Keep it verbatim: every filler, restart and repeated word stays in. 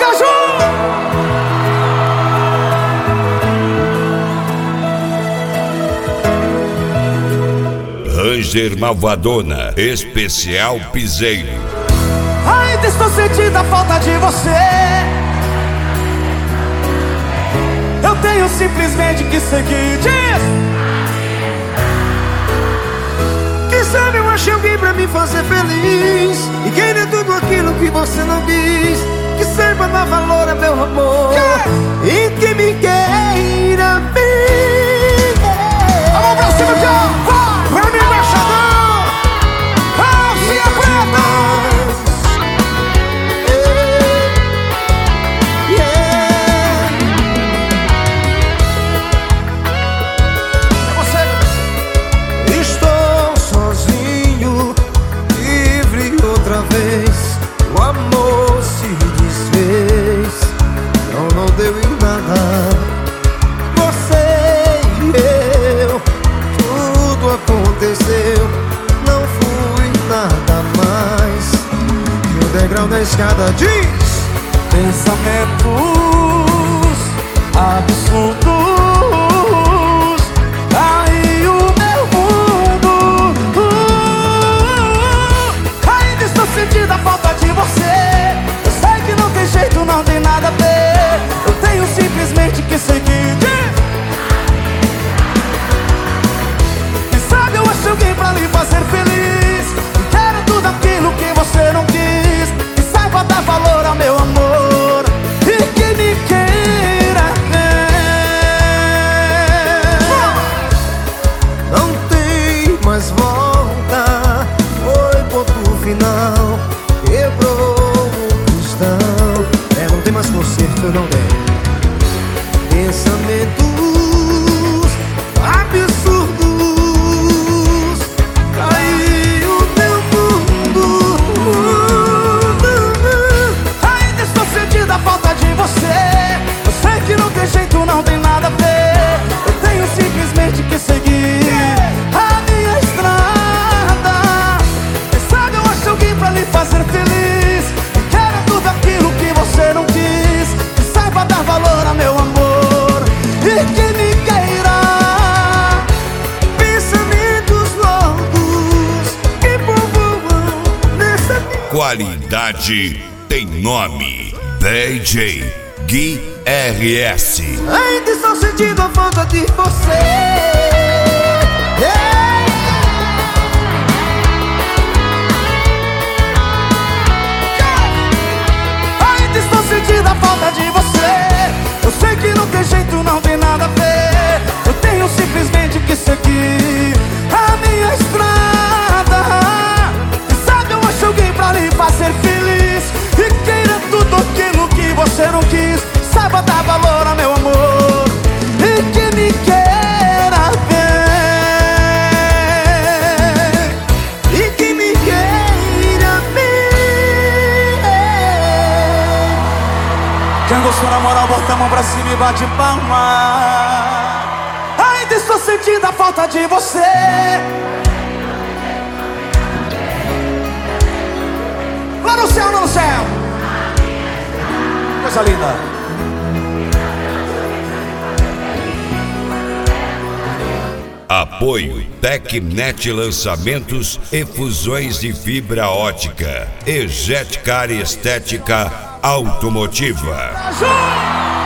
Ranger Malvadona, especial piseiro. Ainda estou sentindo a falta de você. Eu tenho simplesmente que seguir. Diz! Quem sabe eu achei alguém pra me fazer feliz e querer tudo aquilo que você não quis. Que saiba dar valor a meu amor e que me queira bem. A mão pra cima, Joe! Vai me embaixador! Calcinha preta! É você. Estou sozinho, livre outra vez. O amor se desfez, não, não deu em nada. Você e eu, tudo aconteceu, não fui nada mais que o degrau da escada. Diz! Pensamentos absurdos, aí o meu mundo. uh, Ainda estou sentindo a falta de você. Eu sei que não tem jeito, não tem nada a ver. Eu tenho simplesmente que seguir. Quem sabe eu acho alguém pra lhe fazer feliz. Quero tudo aquilo que você não quis. Que saiba dar valor ao meu amor e que me queira bem. Não tem mais volta, foi ponto final, quebrou o cristal. É, não tem mais conserto, não tem. Pensamentos absurdos, caiu meu mundo. Ainda estou sentindo a falta de você. Eu sei que não tem jeito, não tem nada a ver. Eu tenho simplesmente que seguir a minha estrada. Quem sabe eu acho alguém pra lhe fazer feliz. E quero tudo aquilo que você não quis. Que saiba dar valor a meu amor e que me queira. Pensamentos loucos que povoam nessa vida. Qualidade tem nome. D J Gui R S. Ainda estou sentindo a falta de você. Yeah. Ainda estou sentindo a falta de você. Eu sei que não tem jeito, não tem nada a ver. Eu tenho simplesmente que seguir a minha estrada. E sabe, eu acho alguém pra lhe fazer feliz. E queira tudo aquilo que você não quis. Saiba dar valor ao meu amor e que me queira bem. E que me queira bem. Quem gostou na moral, bota a mão pra cima e bate palma. Ainda estou sentindo a falta de você. Lá no céu, lá no céu. Coisa linda. Apoio Tecnet Lançamentos e Fusões de Fibra Ótica. E Jetcar Estética Automotiva. Brasil!